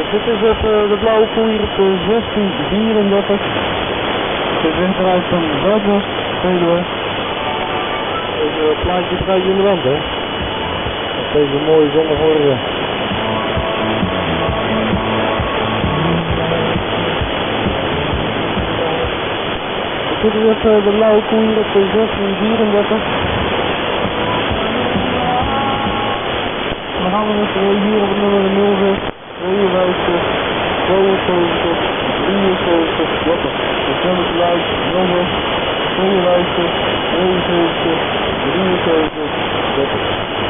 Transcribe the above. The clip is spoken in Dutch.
Dit is de blauwe koe hier op de 1634. Dit is eruit van Zuidwest, Veluwe. Deze plaatje draait in de wand, hè. Op deze mooie zondagmorgen. Dit is de blauwe koe hier op de 1634. Dan gaan we met hier op het nummer 06, 52, 72, 73, 30. Hetzelfde geluid, 06, 52, 72, 73, 30.